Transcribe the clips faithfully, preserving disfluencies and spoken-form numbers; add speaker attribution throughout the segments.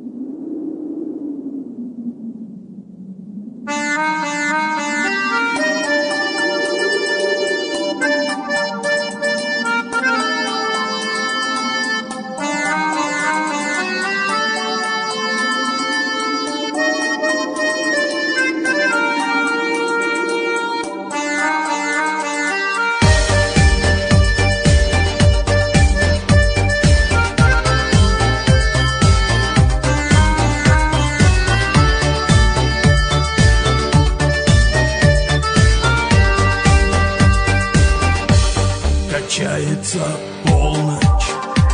Speaker 1: Качается полночь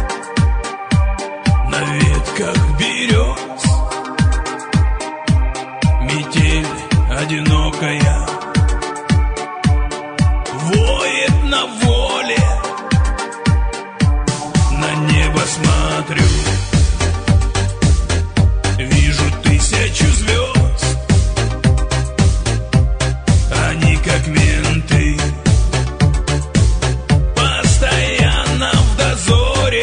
Speaker 1: на ветках берез, метель одинокая воет на воле. На небо смотрю, вижу тысячу звезд, они как менты, постоянно в дозоре,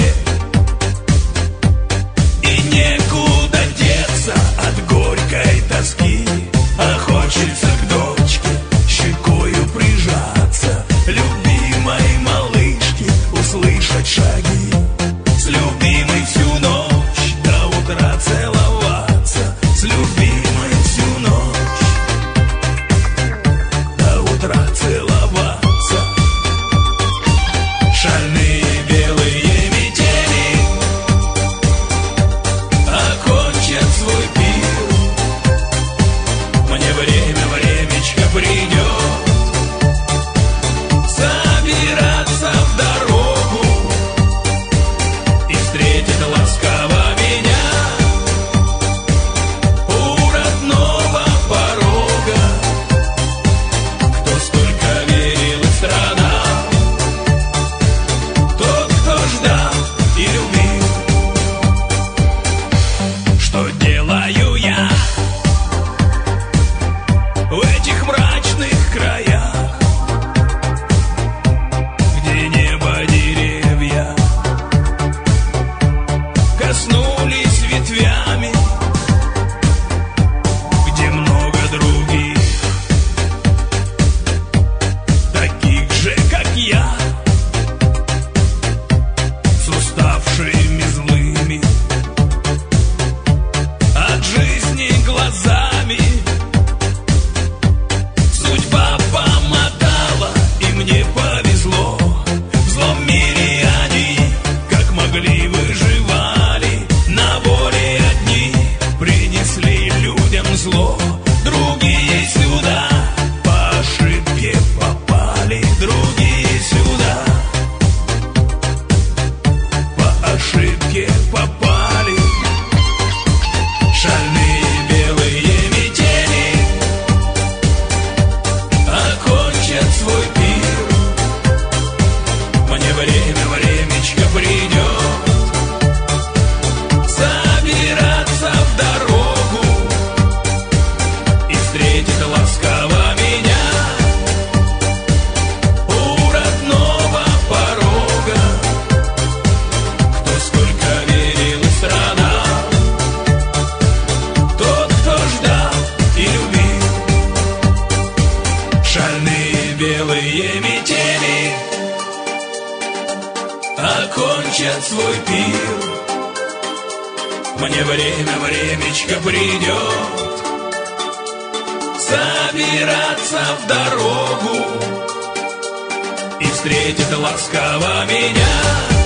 Speaker 1: и некуда деться от горькой тоски. А хочется к дочке щекою прижаться, любимой малышке услышать шаги, с любимой всю ночь до утра целоваться, с любимой всю ночь до утра целоваться. Шальные белые метели окончат свой пир. Мне время, времечко придет собираться в дорогу и встретит ласково меня у родного порога. Кто столько верил и страдал, тот, кто ждал и любил. Что делаю я в этих мрачных краях, где небо, деревья коснулись ветвями, где много других, таких же, как я, с уставшими злыми от жизни глазами. Судьба помотала, и мне повезло. В злом мире они, как могли, выживали. На воле одни принесли людям зло, другие сюда по ошибке попали, другие сюда по ошибке попали. Шальные белые метели окончат свой пир. Мне время, времечко придет собираться в дорогу и встретит ласково меня у родного порога. Кто сколько верил и страдал, тот, кто ждал и любил. Шальные белые метели окончат свой пир. Мне время, времечко придет собираться в дорогу и встретит ласково меня